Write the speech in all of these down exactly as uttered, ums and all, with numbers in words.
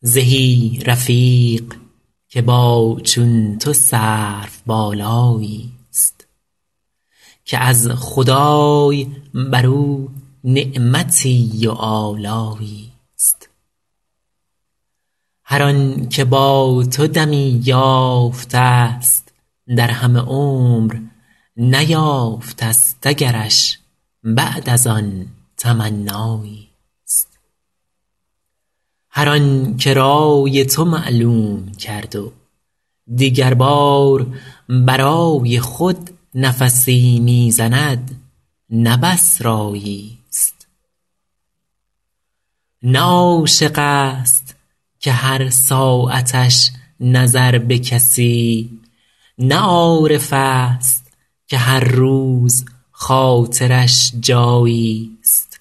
زهی رفیق که با چون تو سرو بالایی است، که از خدای بر او نعمتی و آلایی است. هر آن که با تو دمی یافته است در همه عمر نیافته است اگرش بعد از آن تمنایی است. هر آن که رای تو معلوم کرد و دیگر بار برای خود نفسی می زند نه بس رایی است. نه عاشق است که هر ساعتش نظر به کسی، نه عارف است که هر روز خاطرش جایی است.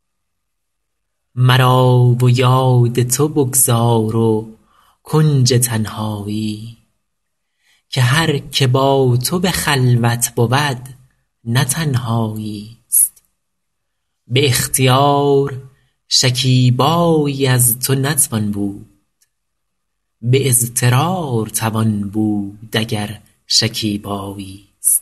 مرا و یاد تو بگذار و کنج تنهایی، که هر که با تو به خلوت بود نه تنهایی است. به اختیار شکیبایی از تو نتوان بود، به اضطرار توان بود اگر شکیبایی است.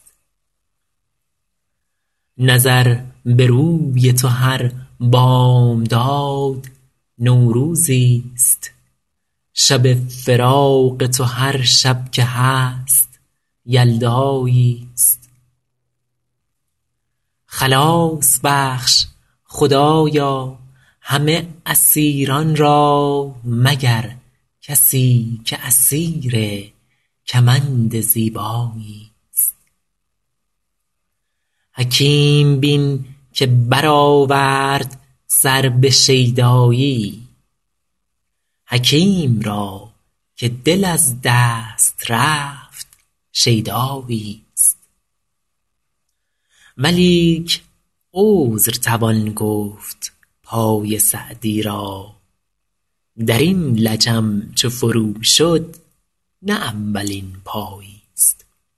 نظر به روی تو هر بامداد نوروزی است، شب فراق تو هر شب که هست یلدایی است. خلاص بخش خدایا همه اسیران را، مگر کسی که اسیر کمند زیبایی است. حکیم بین که برآورد سر به شیدایی، حکیم را که دل از دست رفت شیدایی است. ولیک عذر توان گفت پای سعدی را، در این لجم چو فرو شد نه اولین پایی است.